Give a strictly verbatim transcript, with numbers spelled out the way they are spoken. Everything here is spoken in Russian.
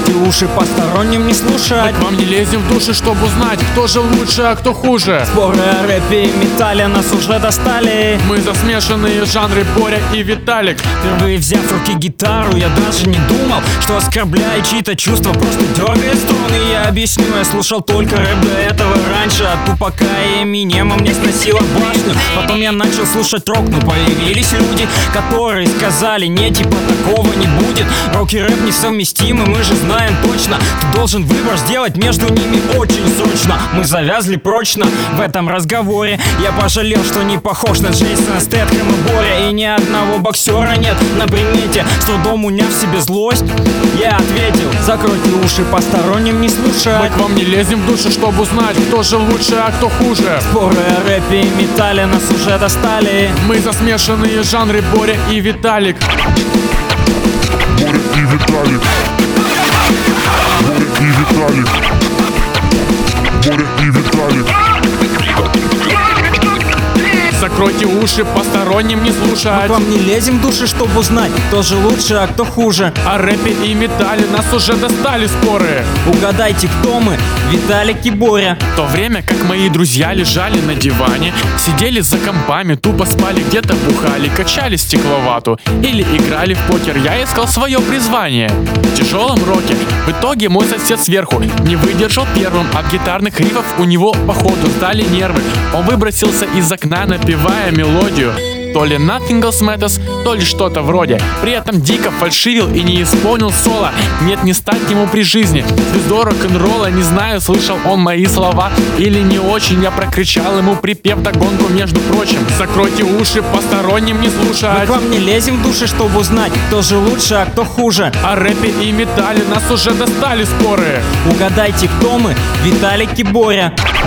Закройте уши, посторонним не слушать. Мы к вам не лезем в души, чтобы узнать, кто же лучше, а кто хуже. Споры о рэпе и металле нас уже достали. Мы за смешанные жанры Боря и Виталик. Впервые взяв в руки гитару, я даже не думал, что оскорбляю чьи-то чувства, просто дергая струны. Я объясню, я слушал только рэп до этого раньше. От Тупака и Эминема мне сносило башню. Потом я начал слушать рок, но появились люди, которые сказали: не, типа такого не будет. Рок и рэп несовместимы, мы же знаем точно. Ты должен выбор сделать между ними очень срочно. Мы завязли прочно в этом разговоре. Я пожалел, что не похож на Джейсона Стэтхэма Боря. И ни одного боксера нет на примете. С трудом уняв в себе злость, я ответил: закройте уши, посторонним не слушать. Мы к вам не лезем в души, чтобы узнать, кто же лучше, а кто хуже. Споры о рэпе и металле нас уже достали. Мы за смешанные жанры Боря и Виталик. Боря и Виталик. Боря и Виталик. Боря и Виталик. Закройте уши, посторонним не Мы к слушать. вам не лезем в души, чтобы узнать, кто же лучше, а кто хуже. О рэпе и металле нас уже достали споры. Угадайте, кто мы, Виталик и Боря. В то время как мои друзья лежали на диване, сидели за компами, тупо спали, где-то бухали, качали стекловату или играли в покер, я искал свое призвание в тяжелом роке. В итоге мой сосед сверху не выдержал первым. От гитарных рифов у него походу сдали нервы. Он выбросился из окна, напевая мелодию. То ли Nothing Else Matters, то ли что-то вроде. При этом дико фальшивил и не исполнил соло. Нет, не стать ему при жизни. Звездой рок-н-ролла, не знаю, слышал он мои слова или не очень. Я прокричал ему припев догонку, между прочим: закройте уши, посторонним не Мы слушать. к вам не лезем в души, чтобы узнать, кто же лучше, а кто хуже. О рэпе и металле нас уже достали споры. Угадайте, кто мы, Виталик и Боря.